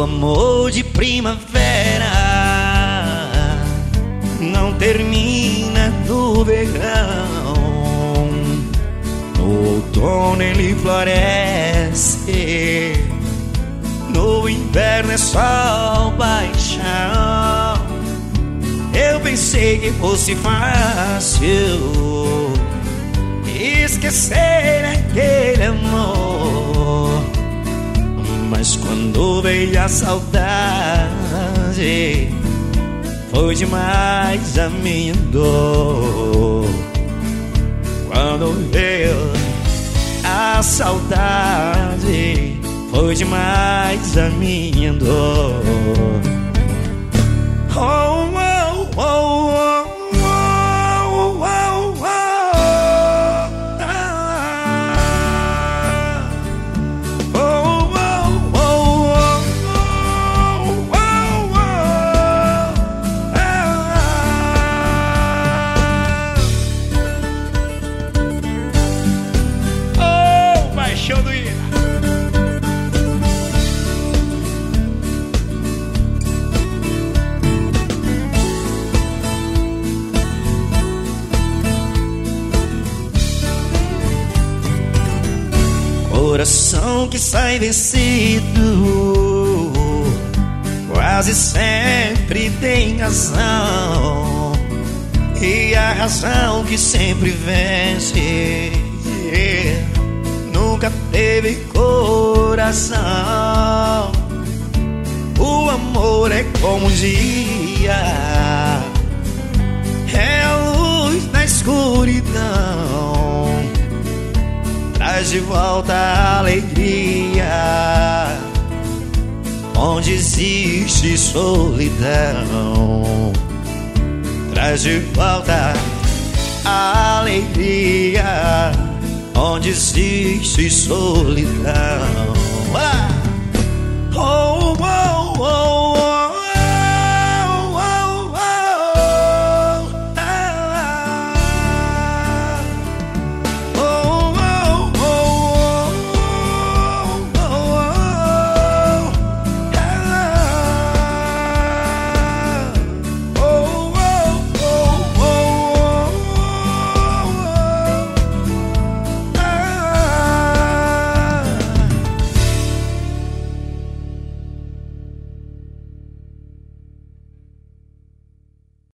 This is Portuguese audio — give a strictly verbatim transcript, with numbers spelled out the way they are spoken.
O amor de primavera não termina no verão. No outono ele floresce, no inverno é só paixão. Eu pensei que fosse fácil esquecer aquele amor, mas quando veio a saudade, foi demais a minha dor. Quando veio a saudade, foi demais a minha dor. Oh, oh, oh, oh, oh, oh, oh, ah. Oh, oh, oh, oh, oh, oh, ah. Oh, paixão do Ira. Coração que sai vencido quase sempre tem razão, e a razão que sempre vence nunca teve coração. O amor é como um dia, é a luz na escuridão, traz de volta a alegria onde existe solidão. Traz de volta a alegria onde existe solidão. Ah! Oh!